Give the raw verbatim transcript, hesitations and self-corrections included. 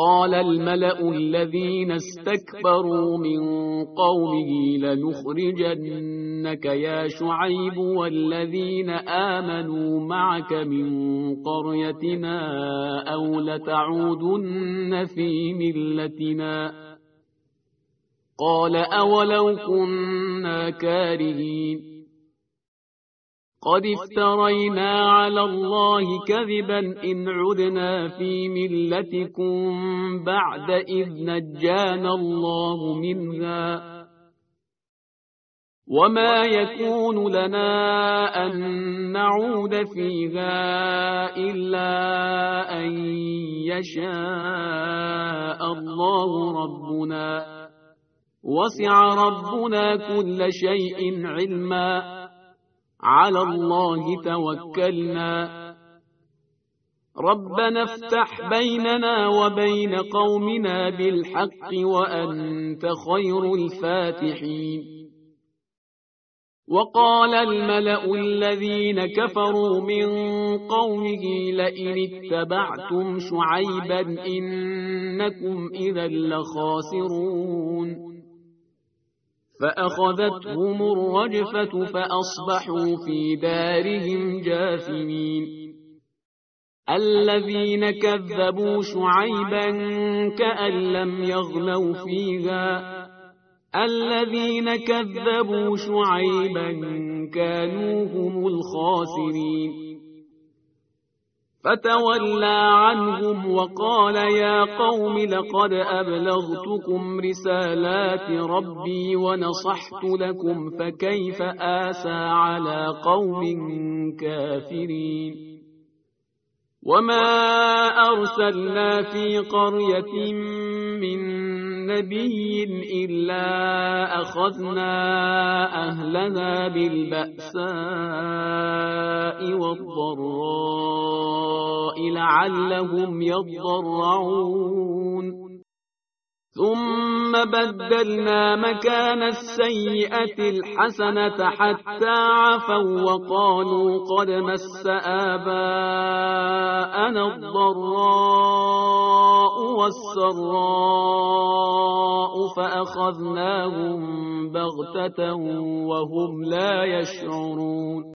قال الملأ الذين استكبروا من قومه لنخرجنك يا شعيب والذين آمنوا معك من قريتنا أو لتعودن في ملتنا قال أولو كنا كارهين قد افترينا على الله كذبا إن عدنا في ملتكم بعد إذ نجانا الله منها وما يكون لنا أن نعود فيها إلا أن يشاء الله ربنا وسع ربنا كل شيء علما على الله توكلنا ربنا افتح بيننا وبين قومنا بالحق وأنت خير الفاتحين وقال الملأ الذين كفروا من قومه لئن اتبعتم شعيبا إنكم إذا لخاسرون فأخذتهم الرجفة فأصبحوا في دارهم جاثمين الذين كذبوا شعيبا كأن لم يغنوا فيها الذين كذبوا شعيبا كانوا هم الخاسرين فتولى عنهم وقال يا قوم لقد أبلغتكم رسالات ربي ونصحت لكم فكيف آسى على قوم كافرين وما أرسلنا في قرية من نبي إلا أخذنا أهلنا بالبأساء والضراء لعلهم يضرعون ثم بدلنا مكان السيئة الحسنة حتى عفوا وقالوا قد مس آباءنا الضراء والسراء فأخذناهم بغتة وهم لا يشعرون